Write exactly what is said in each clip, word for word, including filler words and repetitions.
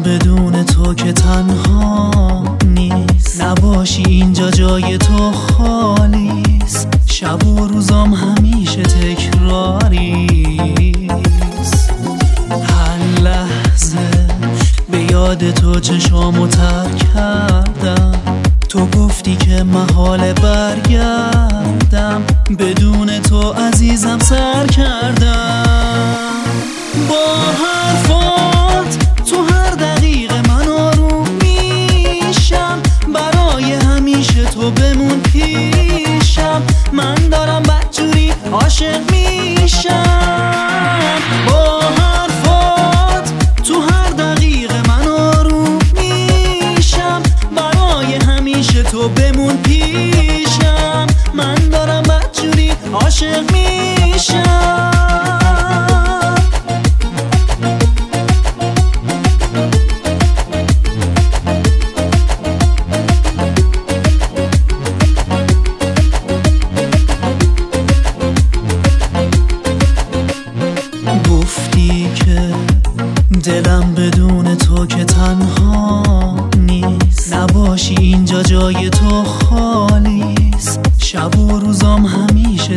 بدون تو که تنها نیست، نباشی اینجا جای تو خالیست. شب و روزام همیشه تکراریست، هر لحظه به یاد تو چشامو تر کردم. تو گفتی که محال برگردم، بدون تو عزیزم سر کردم. با حرفات تو هر دقیقه من آروم میشم، برای همیشه تو بمون پیشم. من دارم بدجوری عاشق میشم. با حرفات تو هر دقیقه من آروم میشم، برای همیشه تو بمون پیشم. من دارم بدجوری عاشق میشم. گفتی که دلم بدون تو که تنها نیست، نباشی اینجا جای تو خالیست. شب و روزام همیشه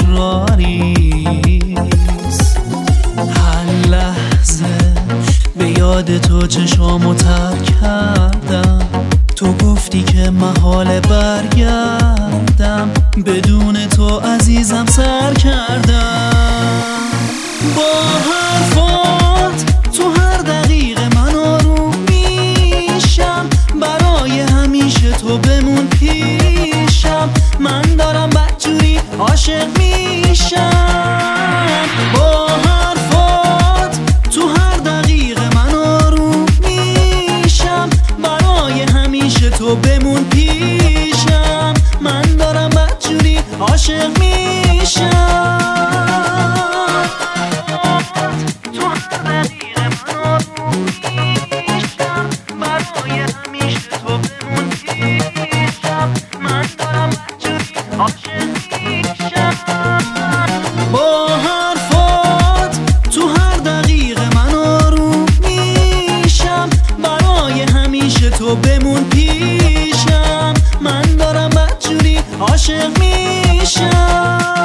تکراریست، هر لحظه به یاد تو چشامو تر کردم. تو گفتی که محال برگردم، بدون تو عزیزم سر کردم. با حرفات تو هر دقیقه من آروم میشم، برای همیشه تو بمون پیشم. من دارم بدجوری عاشق میشم. با حرفات تو هر دقیقه من آروم میشم، برای همیشه تو بمون پیشم. من دارم بدجوری عاشق میشم. با حرفات تو هر دقیقه من آروم میشم، برای همیشه تو بمون پیشم. من دارم بدجوری عاشق میشم.